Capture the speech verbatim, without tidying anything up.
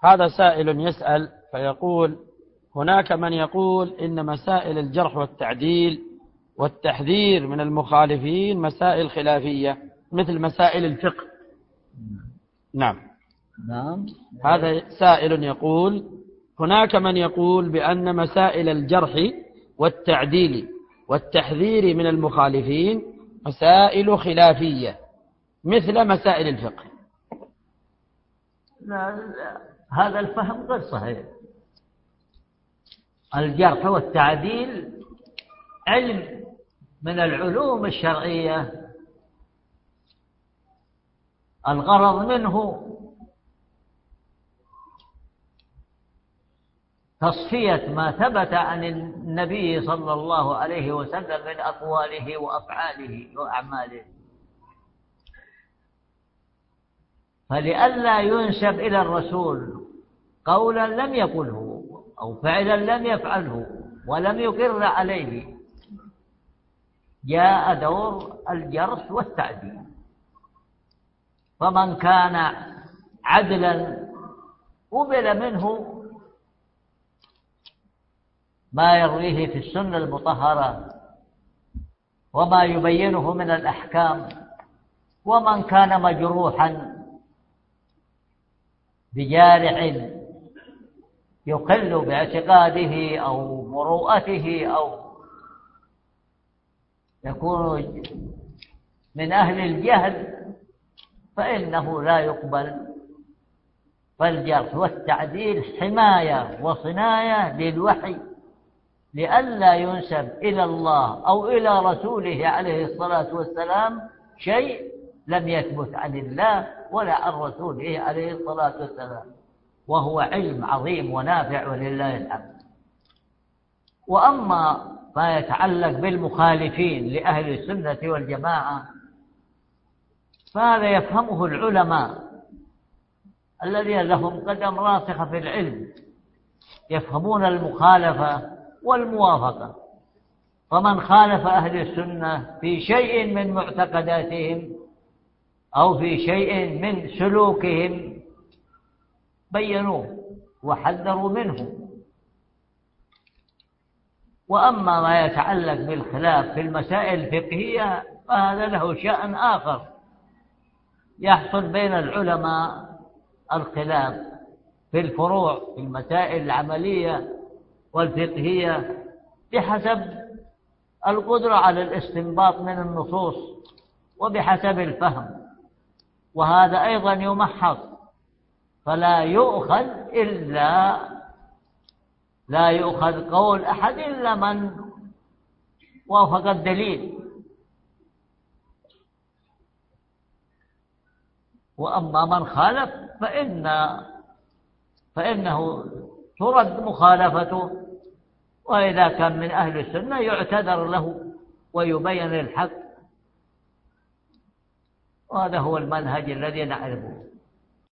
هذا سائل يسأل فيقول: هناك من يقول إن مسائل الجرح والتعديل والتحذير من المخالفين مسائل خلافية مثل مسائل الفقه. نعم نعم. هذا سائل يقول: هناك من يقول بأن مسائل الجرح والتعديل والتحذير من المخالفين مسائل خلافية مثل مسائل الفقه. لا لا، هذا الفهم غير صحيح. الجرح والتعديل علم من العلوم الشرعية، الغرض منه تصفية ما ثبت عن النبي صلى الله عليه وسلم من أقواله وأفعاله وأعماله، فلئلا ينسب إلى الرسول قولا لم يقله أو فعلا لم يفعله ولم يقر عليه، جاء دور الجرح والتعديل. فمن كان عدلا قبل منه ما يرويه في السنة المطهرة وما يبينه من الأحكام، ومن كان مجروحا بجارح يقل باعتقاده أو مروءته أو يكون من أهل الجهل فإنه لا يقبل. فالجرح والتعديل حماية وصناية للوحي لئلا ينسب إلى الله أو إلى رسوله عليه الصلاة والسلام شيء لم يثبت عن الله ولا عن رسوله عليه الصلاة والسلام، وهو علم عظيم ونافع ولله الحمد. وأما ما يتعلق بالمخالفين لأهل السنة والجماعة فهذا يفهمه العلماء الذين لهم قدم راسخة في العلم، يفهمون المخالفة والموافقة. فمن خالف أهل السنة في شيء من معتقداتهم أو في شيء من سلوكهم بينوه وحذروا منه. وأما ما يتعلق بالخلاف في المسائل الفقهية فهذا له شأن آخر، يحصل بين العلماء الخلاف في الفروع في المسائل العملية والفقهية بحسب القدرة على الاستنباط من النصوص وبحسب الفهم، وهذا أيضا يمحص، فلا يؤخذ إلا لا يؤخذ قول أحد إلا من وافق الدليل. وأما من خالف فإن فإنه ترد مخالفته، وإذا كان من أهل السنة يعتذر له ويبين الحق، وهذا هو المنهج الذي نعرفه.